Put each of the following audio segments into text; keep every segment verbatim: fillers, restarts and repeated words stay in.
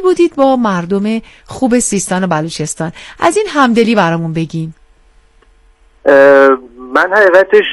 بودید با مردم خوب سیستان و بلوچستان. از این همدلی برامون بگین. من حقیقتش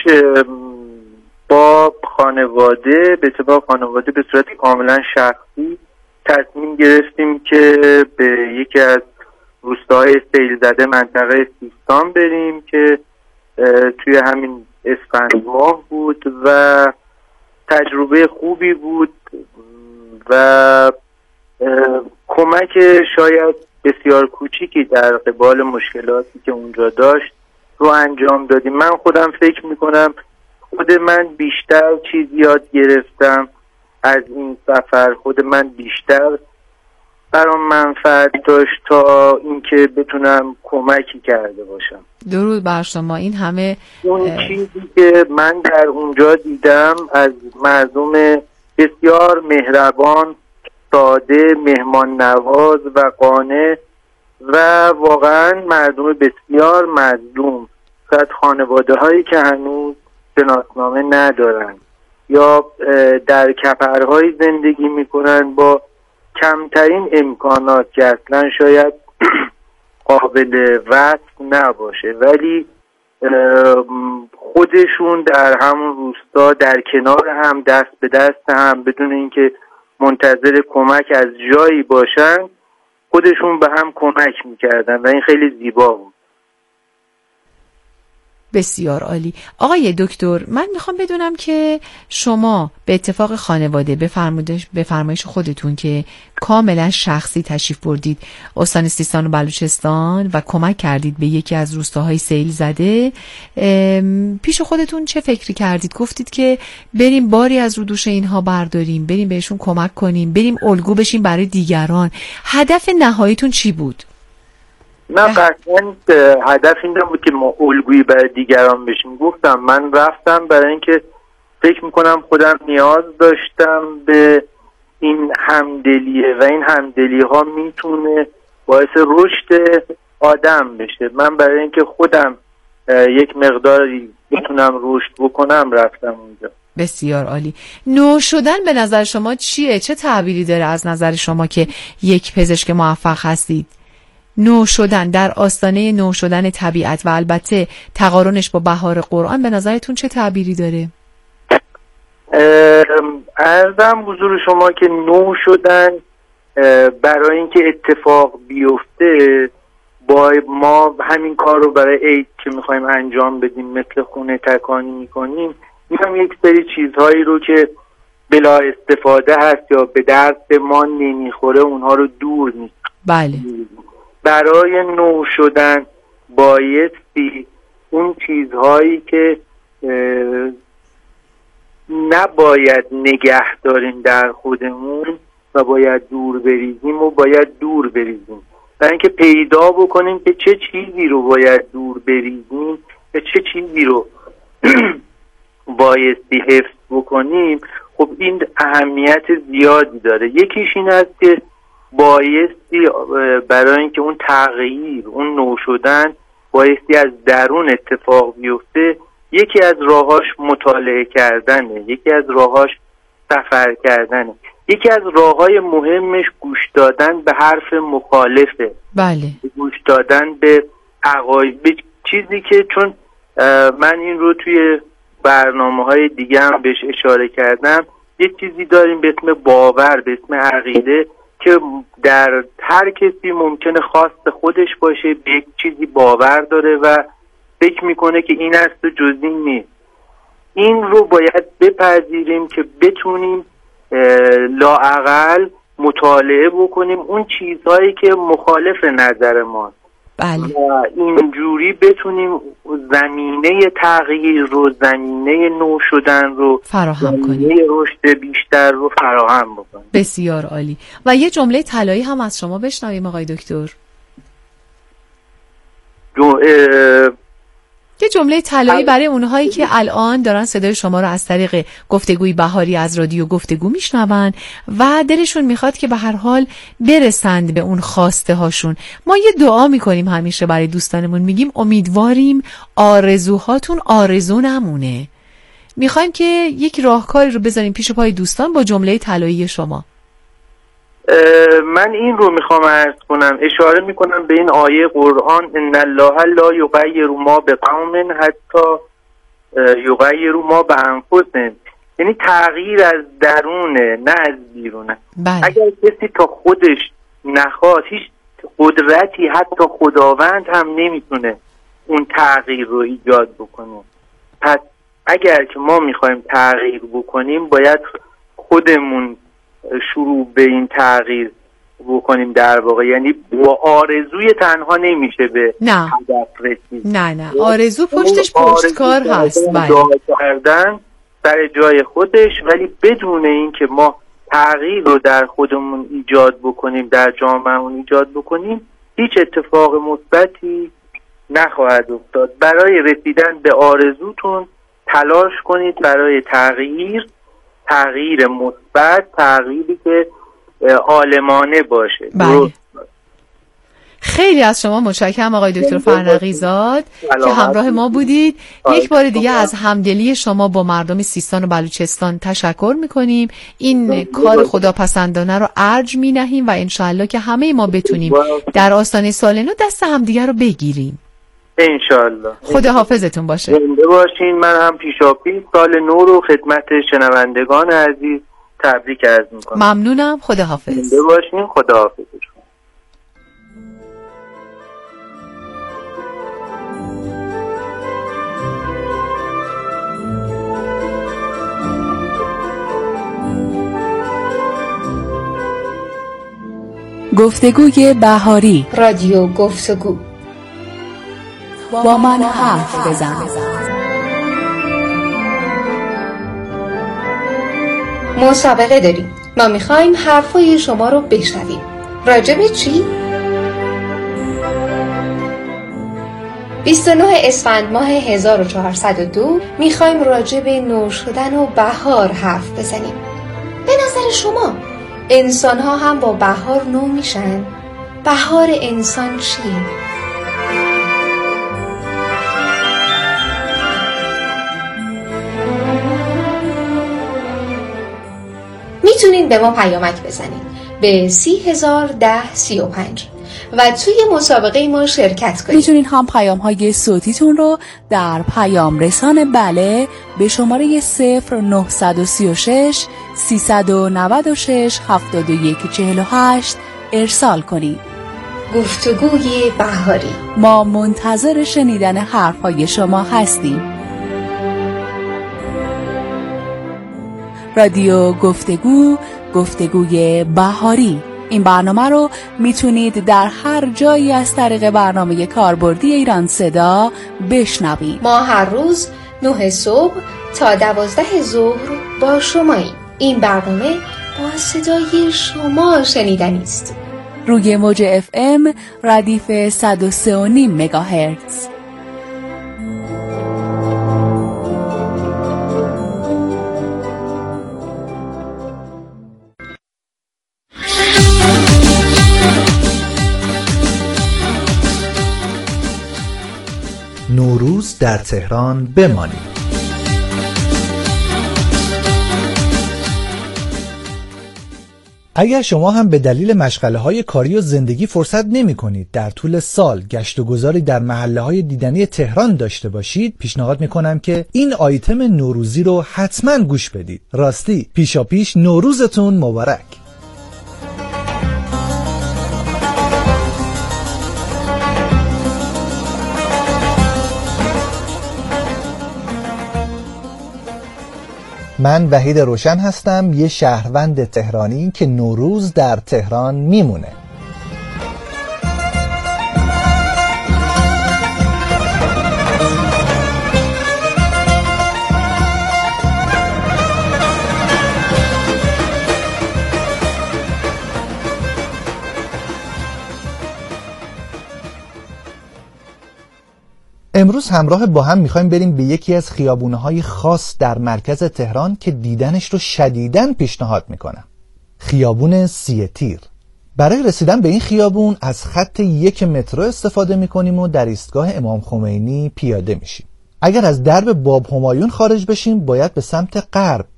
با خانواده به اتفاق خانواده به صورت کاملا شخصی تصمیم گرفتیم که به یکی از روستاهای سیل زده منطقه سیستان بریم که توی همین اسفند ماه بود و تجربه خوبی بود و کمک شاید بسیار کوچیکی در قبال مشکلاتی که اونجا داشت رو انجام دادیم. من خودم فکر میکنم خود من بیشتر چیز یاد گرفتم از این سفر، خود من بیشتر برام منفعت داشت تا اینکه بتونم کمکی کرده باشم. درود بر شما. این همه اون چیزی که من در اونجا دیدم از مردم بسیار مهربان، ساده، مهمان نواز و قانع و واقعا مردم بسیار مظلوم، شاید خانواده هایی که هنوز شناسنامه ندارن یا در کپرهایی زندگی میکنن با کمترین امکانات که اصلا شاید قابل وصف نباشه، ولی خودشون در همون روستا در کنار هم دست به دست هم بدون اینکه منتظر کمک از جایی باشن خودشون به هم کمک میکردن و این خیلی زیبا بود. بسیار عالی. آقای دکتر، من میخوام بدونم که شما به اتفاق خانواده به فرمایش خودتون که کاملا شخصی تشریف بردید استان سیستان و بلوچستان و کمک کردید به یکی از روستاهای سیل زده، پیش خودتون چه فکری کردید؟ گفتید که بریم باری از رو دوش اینها برداریم، بریم بهشون کمک کنیم، بریم الگو بشیم برای دیگران. هدف نهاییتون چی بود؟ نه قطعا هدف این نبود که ما الگویی برای دیگران بشیم. گفتم من رفتم برای اینکه فکر میکنم خودم نیاز داشتم به این همدلیه و این همدلی ها میتونه باعث رشد آدم بشه. من برای اینکه خودم یک مقداری بتونم رشد بکنم رفتم اونجا. بسیار عالی. نو شدن به نظر شما چیه؟ چه تعبیری داره از نظر شما که یک پزشک موفق هستید؟ نو شدن در آستانه نو شدن طبیعت و البته تقارنش با بهار قرآن به نظرتون چه تعبیری داره؟ عرضم حضور شما که نو شدن برای اینکه اتفاق بیفته با ما همین کار رو برای عید که میخوایم انجام بدیم مثل خونه تکانی میکنیم، میگم یک سری چیزهایی رو که بلا استفاده هست یا به درد ما نمیخوره اونها رو دور میکنیم. بله. برای نو شدن بایستی اون چیزهایی که نباید نگه داریم در خودمون و باید دور بریزیم و باید دور بریزیم، برای اینکه پیدا بکنیم که چه چیزی رو باید دور بریزیم و چه چیزی رو بایستی حفظ بکنیم. خب این اهمیت زیادی داره. یکیش این است که بایستی برای اینکه اون تغییر، اون نو شدن بایستی از درون اتفاق بیفته، یکی از راهاش مطالعه کردنه، یکی از راهاش سفر کردنه، یکی از راههای مهمش گوش دادن به حرف مخالفه. بله. گوش دادن به عقاید، به چیزی که چون من این رو توی برنامه‌های دیگه هم بهش اشاره کردم، یک چیزی داریم به اسم باور، به اسم عقیده که در هر کسی ممکنه خواست خودش باشه، به یک چیزی باور داره و فکر میکنه که این است و جز این نیست. این رو باید بپذیریم که بتونیم لااقل مطالعه بکنیم اون چیزهایی که مخالف نظر ماست. بله. و اینجوری بتونیم زمینه تغییر رو، زمینه نو شدن رو فراهم کنیم، زمینه رشد بیشتر رو فراهم بکنیم. بسیار عالی. و یه جمله طلایی هم از شما بشنویم آقای دکتر. جو یه جمله طلایی برای اونهایی که الان دارن صدای شما رو از طریق گفتگوی بهاری از رادیو گفتگو میشنون و دلشون میخواد که به هر حال برسند به اون خواسته هاشون. ما یه دعا میکنیم همیشه برای دوستانمون، میگیم امیدواریم آرزوهاتون آرزو نمونه. میخوایم که یک راهکاری رو بذاریم پیش پای دوستان با جمله طلایی شما. من این رو میخوام عرض کنم، اشاره میکنم به این آیه قرآن ان الله لا یغیر ما بقوم حتی یغیر ما بانفسهم، یعنی تغییر از درونه نه از بیرونه. بله. اگر کسی تا خودش نخواد، هیچ قدرتی حتی خداوند هم نمیتونه اون تغییر رو ایجاد بکنه. پس اگر که ما میخوایم تغییر بکنیم باید خودمون شروع به این تغییر بکنیم در واقع، یعنی با آرزوی تنها نمیشه به نه. هدف رسید. نه نه آرزو پشتش پشتکار هست. بله. دعا کردن سر جای خودش، ولی بدون این که ما تغییر رو در خودمون ایجاد بکنیم، در جامعهمون ایجاد بکنیم، هیچ اتفاق مثبتی نخواهد افتاد. برای رسیدن به آرزوتون تلاش کنید برای تغییر، تغییر مثبت، تغییری که عالمانه باشه. بله. خیلی از شما متشکرم آقای دکتر فرنقی زاد که همراه ما بودید. یک بار دیگه از همدلی شما با مردم سیستان و بلوچستان تشکر میکنیم. این کار خداپسندانه رو ارج مینهیم و انشاءالله که همه ما بتونیم در آستانه سال نو دست همدیگه رو بگیریم. انشاءالله. خدا حافظتون باشه. زنده باشین. من هم پیشاپیش سال نو رو خدمت شنوندگان عزیز تبریک عرض میکنم. ممنونم. خدا حافظ. زنده باشین. خدا حافظ. گفتگوی بهاری، رادیو گفتگو. با من حرف بزن. مسابقه داریم. ما میخوایم حرفای شما رو بشنویم. راجع به چی؟ بیست و نه اسفند ماه هزار و چهارصد و دو میخوایم راجع به نو شدن و بهار حرف بزنیم. به نظر شما انسان ها هم با بهار نو میشن؟ بهار انسان چیه؟ میتونین به ما پیامک بزنین به سی هزار ده سی و پنج و توی مسابقه ما شرکت کنید. میتونین هم پیام های صوتیتون رو در پیام رسان بله به شماره صفر نه سه شش سیصد و نود و شش هفتاد و یک چهل و هشت ارسال کنید. گفتگوی بهاری. ما منتظر شنیدن حرفهای شما هستیم. رادیو گفتگو، گفتگوی بهاری. این برنامه رو میتونید در هر جایی از طریق برنامه کاربردی ایران صدا بشنوید. ما هر روز نه صبح تا دوازده ظهر با شماییم. این برنامه با صدای شما شنیدنی است. روی موج اف ام ردیف صد و سه و نیم مگاهرتز. نوروز در تهران بمانید. اگر شما هم به دلیل مشغله‌های کاری و زندگی فرصت نمی‌کنید در طول سال گشت و گذاری در محله‌های دیدنی تهران داشته باشید، پیشنهاد می‌کنم که این آیتم نوروزی رو حتما گوش بدید. راستی پیشاپیش نوروزتون مبارک. من وحید روشن هستم، یه شهروند تهرانی که نوروز در تهران میمونه. امروز همراه با هم میخوایم بریم به یکی از خیابونهای خاص در مرکز تهران که دیدنش رو شدیداً پیشنهاد میکنم. خیابون سیه تیر. برای رسیدن به این خیابون از خط یک مترو استفاده میکنیم و در ایستگاه امام خمینی پیاده میشیم. اگر از درب باب همایون خارج بشیم باید به سمت غرب بریم.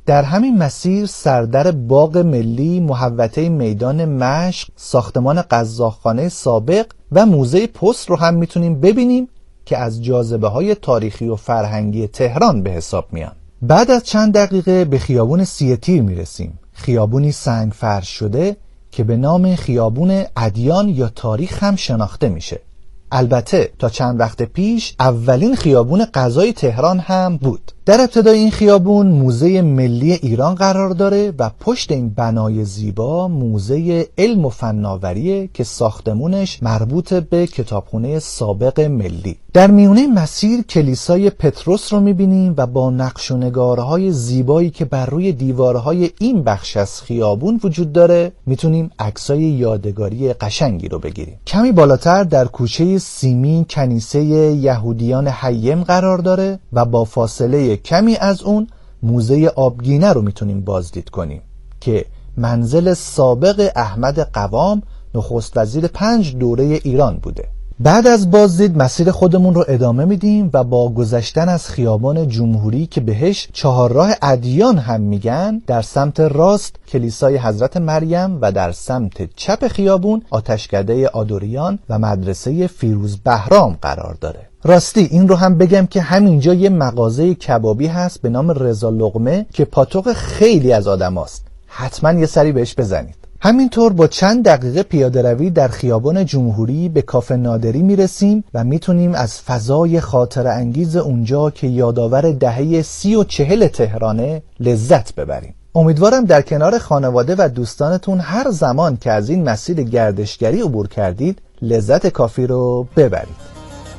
در همین مسیر سردر باغ ملی، محوطه میدان مشق، ساختمان قزاقخانه سابق و موزه پست رو هم میتونیم ببینیم که از جاذبه‌های تاریخی و فرهنگی تهران به حساب میان. بعد از چند دقیقه به خیابون سیه تیر میرسیم. خیابونی سنگ فرش شده که به نام خیابون ادیان یا تاریخ هم شناخته میشه. البته تا چند وقت پیش اولین خیابون غذای تهران هم بود. در ابتدای این خیابون موزه ملی ایران قرار داره و پشت این بنای زیبا موزه علم و فناوریه که ساختمونش مربوط به کتابخونه سابق ملی. در میونه مسیر کلیسای پتروس رو میبینیم و با نقش و نگارهای زیبایی که بر روی دیوارهای این بخش از خیابون وجود داره میتونیم عکسای یادگاری قشنگی رو بگیریم. کمی بالاتر در کوچه سیمی کنیسه یهودیان حیم قرار داره و با فاصله کمی از اون موزه آبگینه رو میتونیم بازدید کنیم که منزل سابق احمد قوام نخست وزیر پنج دوره ایران بوده. بعد از بازدید مسیر خودمون رو ادامه میدیم و با گذشتن از خیابان جمهوری که بهش چهارراه ادیان هم میگن، در سمت راست کلیسای حضرت مریم و در سمت چپ خیابون آتشکده آدوریان و مدرسه فیروز بهرام قرار داره. راستی این رو هم بگم که همینجا یه مغازه کبابی هست به نام رضا لقمه که پاتوق خیلی از آدم هست. حتما یه سری بهش بزنید. همینطور با چند دقیقه پیاده روی در خیابان جمهوری به کافه نادری میرسیم و میتونیم از فضای خاطر انگیز اونجا که یادآور دهه سی و چهل تهرانه لذت ببریم. امیدوارم در کنار خانواده و دوستانتون هر زمان که از این مسیر گردشگری عبور کردید لذت کافی رو ببرید.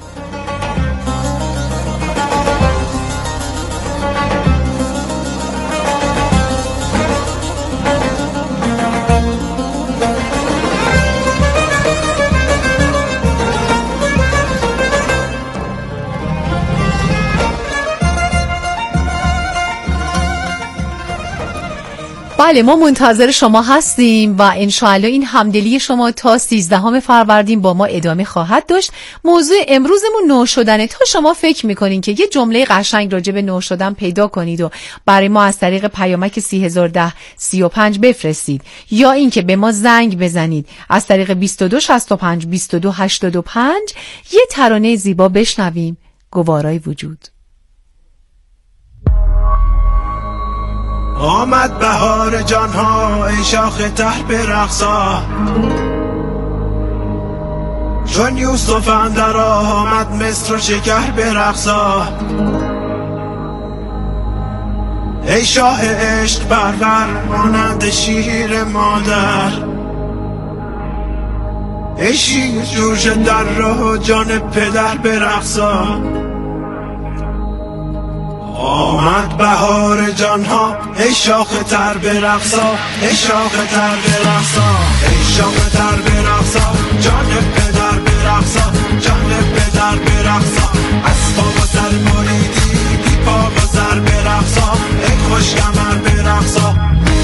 بله، ما منتظر شما هستیم و انشاءالله این همدلی شما تا سیزدهم فروردین با ما ادامه خواهد داشت. موضوع امروزمون نو شدنه. تا شما فکر میکنین که یه جمله قشنگ راجع به نو شدن پیدا کنید و برای ما از طریق پیامک سی هزار و ده سی و پنج بفرستید، یا این که به ما زنگ بزنید از طریق بیست و دو شصت و پنج بیست و دو هشتاد و پنج، یه ترانه زیبا بشنویم. گوارای وجود. آمد بهار جانها ای شاخ تر به رقصا، چون یوسف اندر آمد مصر و شکر به رقصا. ای شاه عشق پرور مانند شیر مادر، ای شیر جوش در راه جان پدر به رقصا. آمد بهار جانها ای شاخ تر به رقصا، ای شاخ تر به رقصا، ای شاخ تر به رقصا، جان پدر به رقصا، جان پدر به رقصا. از پا و سر بریدی بی پا و سر به رقصا، ای خوش کمر به رقصا.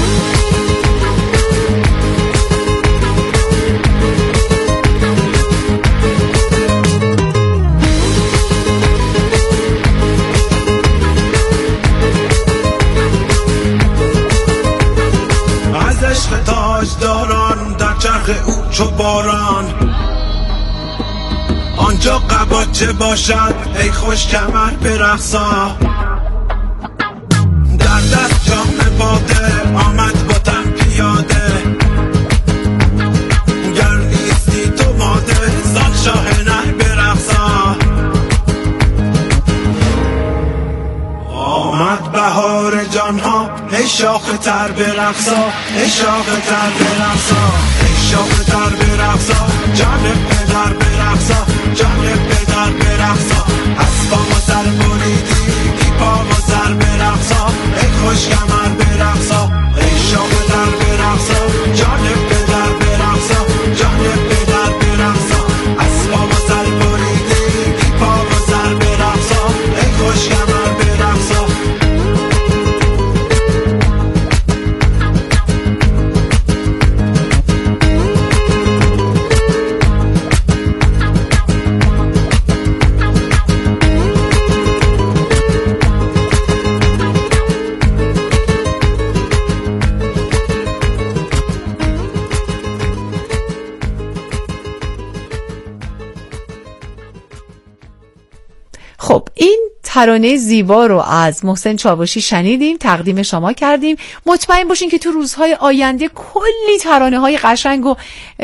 تاجداران در چرخ او چو باران، آنجا قباچه باشد ای خوش کمر به رقصا. در دست جام باده آمد با تن پیاده، گر نیستی تو ماده زان شاه نر به رقصا. آمد بهار جانها ای شاخ تر به رقصا، ای شاخ تر به رقصا، ای شاخ تر به رقصا، جان پدر به رقصا، جان پدر به رقصا. از پا و سر بریدی بی پا و سر به رقصا، ای خوش کمر به رقصا. ای شاخ تر به رقصا، جان پدر به رقصا، جان پدر به رقصا. از پا و سر بریدی بی پا و سر به رقصا، ای خوش کمر به رقصا. خب این ترانه زیبا رو از محسن چاوشی شنیدیم، تقدیم شما کردیم. مطمئن باشین که تو روزهای آینده کلی ترانه های قشنگ و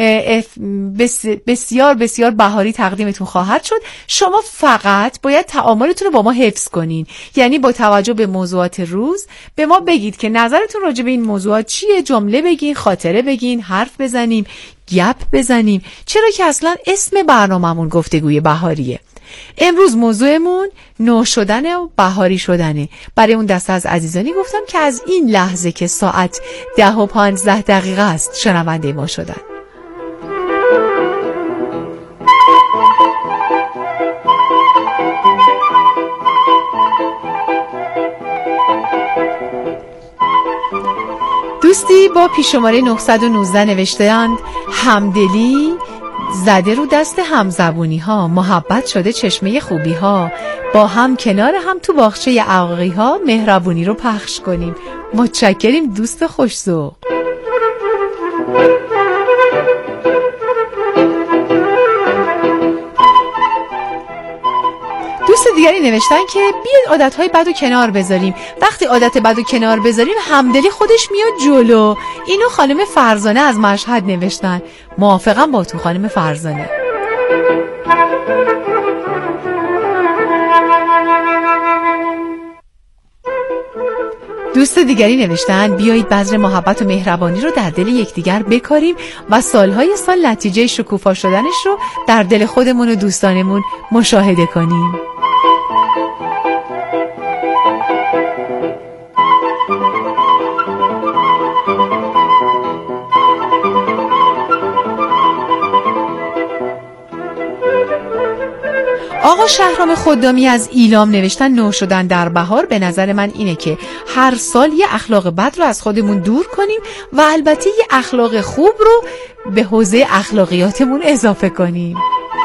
بسیار بسیار بهاری تقدیمتون خواهد شد. شما فقط باید تعاملتون رو با ما حفظ کنین، یعنی با توجه به موضوعات روز به ما بگید که نظرتون راجع به این موضوعات چیه، جمله بگین، خاطره بگین، حرف بزنیم، گپ بزنیم، چرا که اصلا اسم برنامه‌مون گفتگوی بهاریه. امروز موضوعمون نو شدن و بهاری شدنه. برای اون دسته از عزیزانی گفتم که از این لحظه که ساعت ده و پانزده دقیقه است شنونده ما شدن. دوستی با پیش‌شماره نهصد و نوزده نوشته‌اند همدلی زده رو دست همزبونی ها، محبت شده چشمه خوبی ها، با هم کنار هم تو باغچه عقاقی ها مهربونی رو پخش کنیم. متشکریم دوست خوش‌ذوق. دوست دیگری نوشتن که بیاید عادتهای بد و کنار بذاریم. وقتی عادت بد و کنار بذاریم همدلی خودش میاد جلو. اینو خانم فرزانه از مشهد نوشتن. موافقم با تو خانم فرزانه. دوست دیگری نوشتن بیایید بذر محبت و مهربانی رو در دل یکدیگر بکاریم و سالهای سال نتیجه شکوفا شدنش رو در دل خودمون و دوستانمون مشاهده کنیم. آقا شهرام خدامی از ایلام نوشتن نو شدن در بهار به نظر من اینه که هر سال یه اخلاق بد رو از خودمون دور کنیم و البته یه اخلاق خوب رو به حوزه اخلاقیاتمون اضافه کنیم.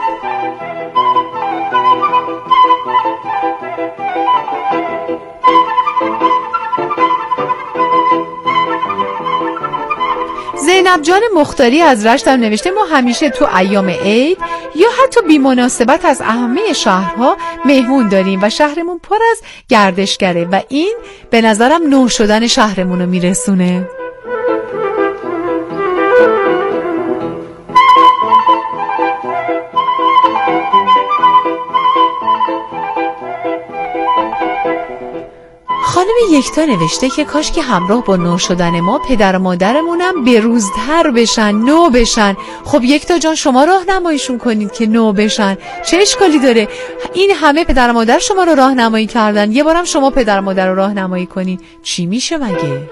زینب جان مختاری از رشت هم نوشته ما همیشه تو ایام عید یا حتی بی مناسبت از همه شهرها مهمون داریم و شهرمون پر از گردشگره و این به نظرم نو شدن شهرمون رو میرسونه. خانم یکتا نوشته که کاش که همراه با نو شدن ما پدر و مادرمونم بروزتر بشن، نو بشن. خب یکتا جان شما راهنماییشون کنید که نو بشن، چه اشکالی داره؟ این همه پدر و مادر شما رو راهنمایی کردن، یه بارم شما پدر و مادر رو راهنمایی کنید، چی میشه مگه؟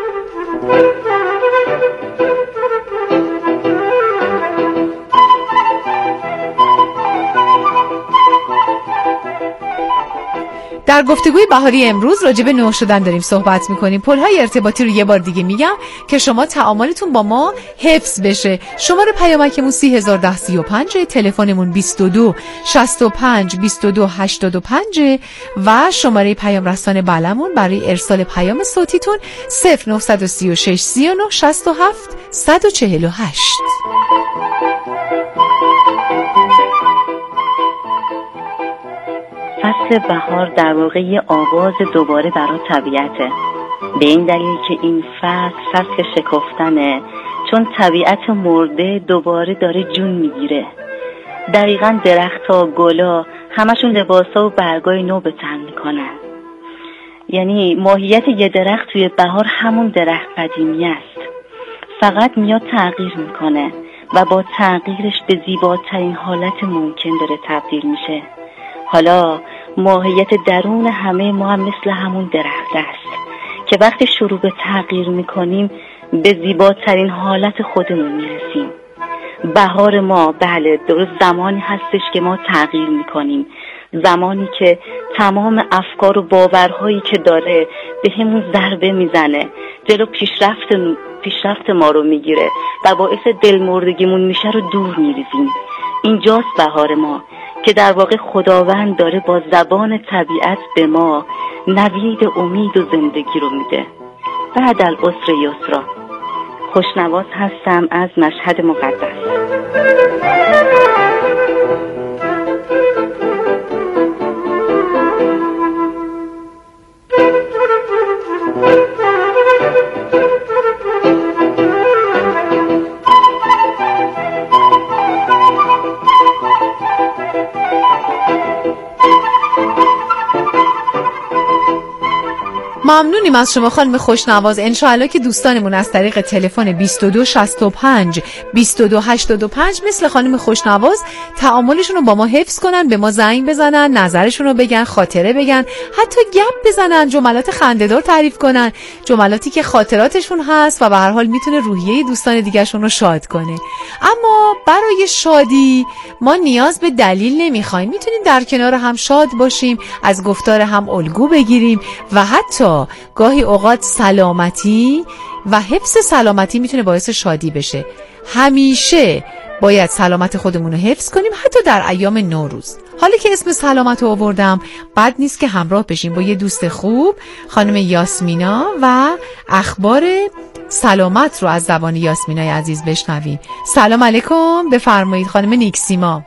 در گفتگوی بهاری امروز راجع به نو شدن داریم صحبت میکنیم. پل‌های ارتباطی رو یه بار دیگه میگم که شما تعاملتون با ما حفظ بشه. شماره پیامکمون سی هزار و ده سی و پنج، تلفنمون بیست و دو شصت و پنج بیست و دو هشتاد و پنج و شماره پیام رسان بلمون برای ارسال پیام صوتیتون صفر نه سه شش سی و نه شصت و هفت صد و چهل و هشت. فصل بهار در واقع یه آغاز دوباره برای طبیعته، به این دلیل که این فصل فصل شکفتنه، چون طبیعت مرده دوباره داره جون میگیره. دقیقاً درخت‌ها، گلا همشون لباسا و برگای نو به تن میکنن. یعنی ماهیت یه درخت توی بهار همون درخت قدیمی است، فقط میاد تغییر میکنه و با تغییرش به زیباترین حالت ممکن داره تبدیل میشه. حالا ماهیت درون همه ما هم مثل همون درخت است که وقتی شروع به تغییر میکنیم به زیباترین حالت خودمون میرسیم. بهار ما بله درست زمانی هستش که ما تغییر میکنیم، زمانی که تمام افکار و باورهایی که داره به همون ضربه میزنه، جلو پیشرفت پیشرفت ما رو میگیره و باعث دلمردگیمون میشه رو دور میریزیم. اینجاست بهار ما که در واقع خداوند داره با زبان طبیعت به ما نوید امید و زندگی رو میده. بعد العسر یسرا. خوشنواز هستم از مشهد مقدس. ممنونیم از شما خانم خوشنواز. انشاءالله که دوستانمون از طریق تلفن بیست و دو شصت و پنج بیست و دو هشتاد و پنج مثل خانم خوشنواز تعاملشون رو با ما حفظ کنن، به ما زنگ بزنن، نظرشون رو بگن، خاطره بگن، حتی گپ بزنن، جملات خنده‌دار تعریف کنن، جملاتی که خاطراتشون هست و به هر حال میتونه روحیه دوستان دیگه‌شون رو شاد کنه. اما برای شادی ما نیاز به دلیل نمیخوایم، میتونیم در کنار هم شاد باشیم، از گفتار هم الگو بگیریم و حتی گاهی اوقات سلامتی و حفظ سلامتی میتونه باعث شادی بشه. همیشه باید سلامت خودمون رو حفظ کنیم، حتی در ایام نوروز. حالا که اسم سلامت رو آوردم، بد نیست که همراه بشیم با یه دوست خوب، خانم یاسمینا، و اخبار سلامت رو از زبان یاسمینای عزیز بشنویم. سلام علیکم، بفرمایید خانم نیکسیما.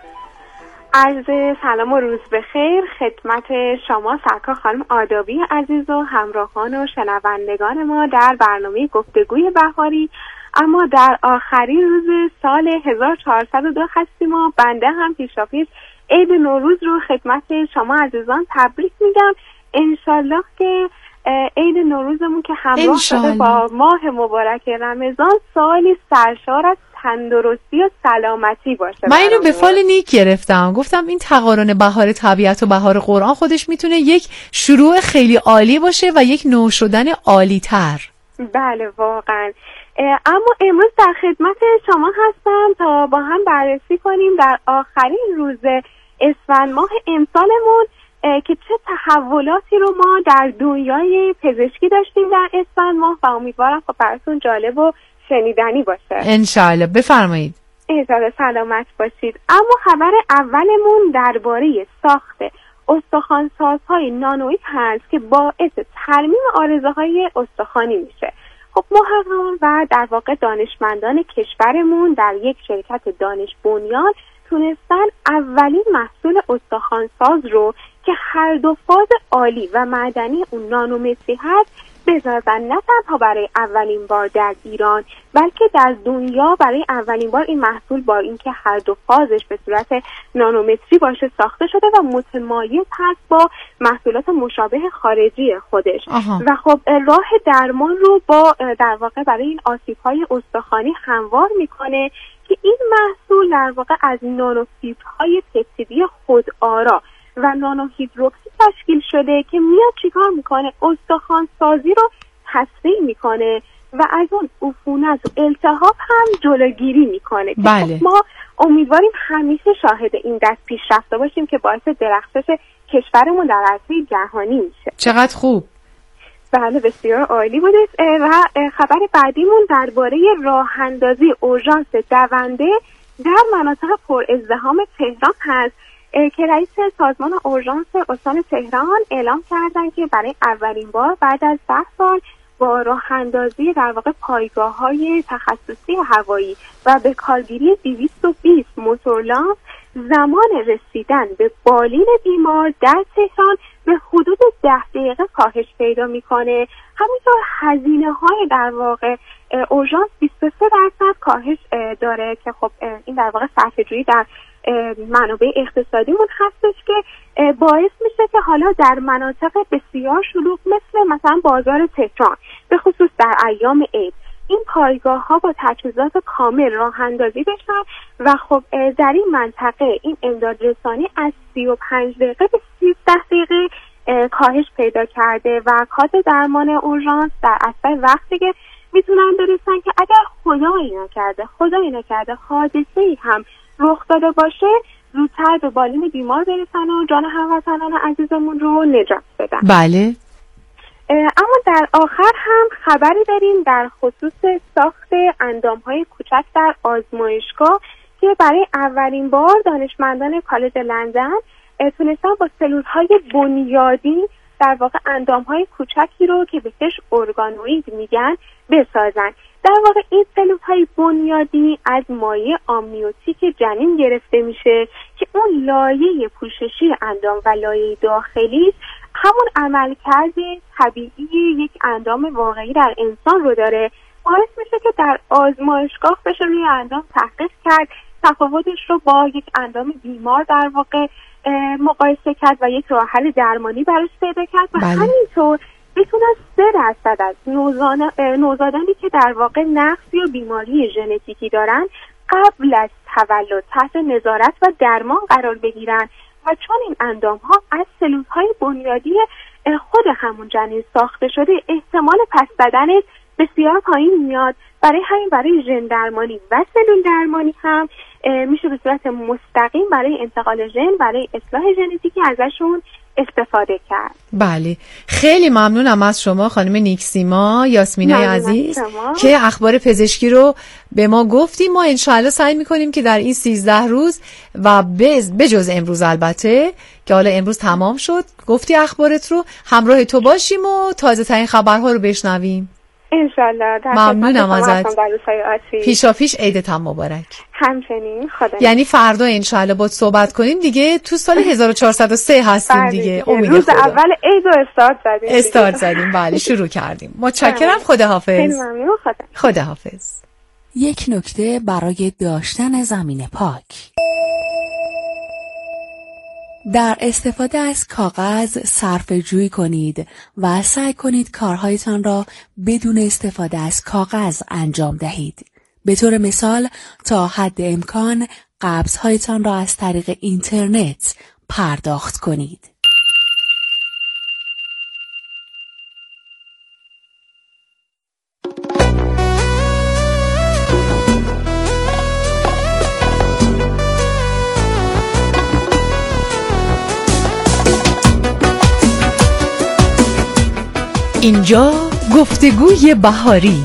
عرض سلام و روز بخیر خدمت شما سرکار خانم آدابی عزیز و همراهان و شنوندگان ما در برنامه گفتگوی بهاری. اما در آخرین روز سال هزار و چهارصد و دو هستیم و بنده هم پیشاپیش عید نوروز رو خدمت شما عزیزان تبریک میگم. انشالله که عید نوروزمون که همراه شده با ماه مبارک رمضان سالی سرشار از تندرستی و سلامتی باشه. من اینو به فال نیک گرفتم، گفتم این تقارن بهار طبیعت و بهار قرآن خودش میتونه یک شروع خیلی عالی باشه و یک نو شدن عالی تر. بله واقعا. اما امروز در خدمت شما هستم تا با هم بررسی کنیم در آخرین روز اسفند ماه امسالمون که چه تحولاتی رو ما در دنیای پزشکی داشتیم در اسفند ماه و امیدوارم خب براتون جالب و شنیدنی باشه. انشالله. بفرمایید. انشالله سلامت باشید. اما خبر اولمون درباره ساخت استخوان‌سازهای نانویی هست که باعث ترمیم آرزوهای استخوانی میشه. خب محققان و در واقع دانشمندان کشورمون در یک شرکت دانش بنیان تونستن اولین محصول استخوان‌ساز رو که هر دو فاز عالی و معدنی اون نانومتری هست بسازن، نه تنها برای اولین بار در ایران بلکه در دنیا برای اولین بار این محصول با اینکه هر دو فازش به صورت نانومتری باشه ساخته شده و متمایز هست با محصولات مشابه خارجی خودش. آها. و خب راه درمان رو با در واقع برای این آسیب‌های استخوانی هموار میکنه که این محصول در واقع از نانوفیبرهای پپتیدی خودآرا و نانوهیدروکسی تشکیل شده که میاد چیکار میکنه؟ استخوان سازی رو تسریع میکنه و از اون عفونت و التهاب هم جلوگیری میکنه. بله. ما امیدواریم همیشه شاهد این دست پیشرفته باشیم که باعث درخشش کشورمون در عرصه جهانی میشه. چقدر خوب. بله بسیار عالی بوده. و خبر بعدیمون درباره راه اندازی اورژانس دونده در مناطق پر ازدحام تهران هست که رئیس سازمان اورژانس استان تهران اعلام کردن که برای اولین بار بعد از ده سال با راه اندازی در واقع پایگاه‌های تخصصی هوایی و به کارگیری دویست و بیست موتورلانس زمان رسیدن به بالین بیمار در تهران به حدود ده دقیقه کاهش پیدا میکنه. همینطور هزینه‌های در واقع اورژانس بیست و سه درصد کاهش داره که خب این در واقع صرفه‌جویی در منابع اقتصادیمون هستش که باعث میشه که حالا در مناطق بسیار شلوغ مثل مثلا بازار تهران به خصوص در ایام عید این پایگاه ها با تجهیزات کامل راه اندازی بشن و خب در این منطقه این امداد رسانی از سی و پنج دقیقه به سیزده دقیقه کاهش پیدا کرده و کادر درمان اورژانس در اثر وقتی که میتونن برسن که اگر خدایی نکرده خدایی نکرده حادثه‌ای هم رخ داده باشه زودتر به بالین بیمار برسن و جان هموطنان عزیزمون رو نجات بدن. بله. اما در آخر هم خبری داریم در خصوص ساخت اندام‌های کوچک در آزمایشگاه که برای اولین بار دانشمندان کالج لندن تونستن با سلول‌های بنیادی در واقع اندام‌های کوچکی رو که بهش ارگانوئید میگن بسازن. در واقع این سلول‌های بنیادی از مایع آمنیوتیک جنین گرفته میشه که اون لایه پوششی اندام و لایه داخلی همون عملکرد طبیعی یک اندام واقعی در انسان رو داره. باعث میشه که در آزمایشگاه بشه روی اندام تحقیق کرد، تفاوتش رو با یک اندام بیمار در واقع مقایسه کرد و یک راه حل درمانی براش پیدا کرد و بله. همینطور بتونن سه درصد از نوزادانی که در واقع نقص یا بیماری ژنتیکی دارن قبل از تولد تحت نظارت و درمان قرار بگیرن و چون این اندام‌ها از سلول‌های بنیادی خود همون جنین ساخته شده، احتمال پس زدنش بسیار پایین میاد. برای همین برای ژن درمانی و سلول درمانی هم میشه به صورت مستقیم برای انتقال ژن، برای اصلاح ژنتیکی ازشون استفاده کرد. بله، خیلی ممنونم از شما خانم نیکسیما یاسمینای عزیز که اخبار پزشکی رو به ما گفتیم. ما انشاءالله سعی میکنیم که در این سیزده روز و بجز امروز البته که حالا امروز تمام شد گفتی اخبارت رو، همراه تو باشیم و تازه ترین خبرها رو بشنویم انشالله. ممنونم ازت. پیشا پیش عیدت هم مبارک. همچنین. خدا. یعنی فردا انشالله با صحبت کنیم دیگه تو سال هزار و چهارصد و سه هستیم دیگه. امید روز خدا. اول عید رو استارت زدیم. استارت زدیم بله، شروع کردیم. متشکرم. خداحافظ. خیلی ممنون. خدا. خداحافظ. یک نکته برای داشتن زمین پاک. در استفاده از کاغذ صرفه جویی کنید و سعی کنید کارهایتان را بدون استفاده از کاغذ انجام دهید. به طور مثال تا حد امکان قبض‌هایتان را از طریق اینترنت پرداخت کنید. اینجا گفتگوی بهاری.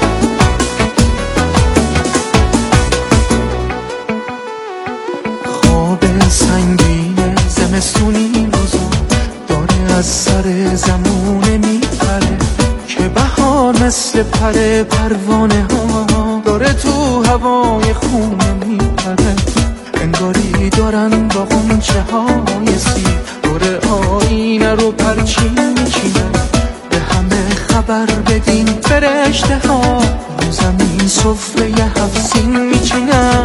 خواب سنگین زمستونی روزا داره از سر زمونه میپره که بهار مثل پر پروانه ها داره تو هوای خونه میپره، انگاری دارن با غنچه های سیر دور آینه رو پرچین میچینن. خبر بدین فرشته ها رو زمین سفره هفت سین میچینن.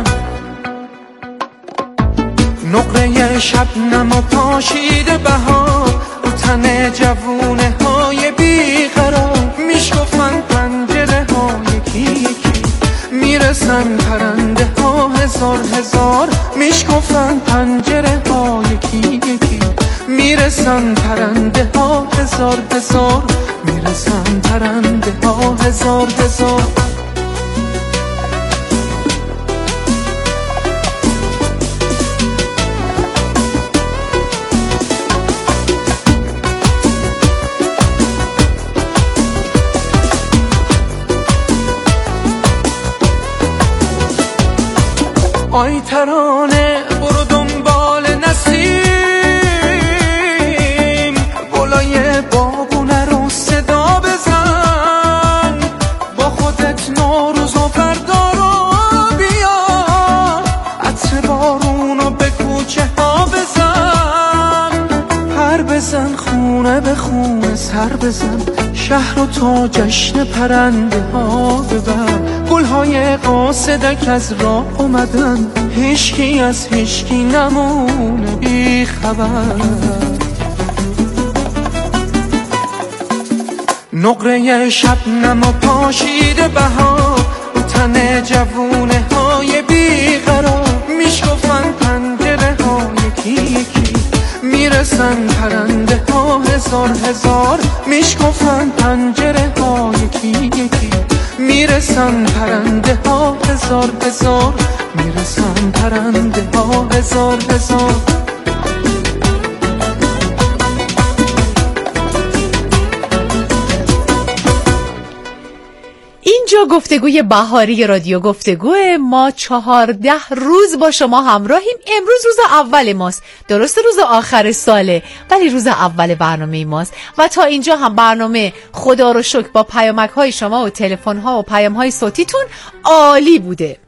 نقره شبنم و پاشیده بهار رو تن جوونه های بیقرار میشکفن پنجره ها یکی یکی میرسن پرنده ها هزار هزار میشکفن پنجره ها یکی یکی میرسن پرنده ها هزار هزار میرسن پرنده ها هزار هزار. آی ترانه برو دنبال نسیم، گلای بابونه رو صدا بزن، با خودت نوروز و فردا رو بیا، عطر بارون رو به کوچه ها بزن، پر بزن خونه به خونه سر بزن، شهر رو تا جشن پرنده ها ببر، گلهای قاصدک از راه اومدن، هیچکی از هیچکی نمونه بی خبر. نقره شبنم و پاشیده بهار رو تن جوونه های بیقرار میشکفن پنجره ها یکی یکی میرسن پرنده ها هزار هزار میشکفن پنجره ها یکی یکی میرسن پرنده ها هزار هزار میرسن پرنده ها هزار هزار. اینجا گفتگوی بهاری رادیو گفتگو، ما چهارده روز با شما همراهیم. امروز روز اول ماست، درسته روز آخر ساله ولی روز اول برنامه ماست و تا اینجا هم برنامه خدا رو شکر با پیامک های شما و تلفن ها و پیام های صوتیتون عالی بوده.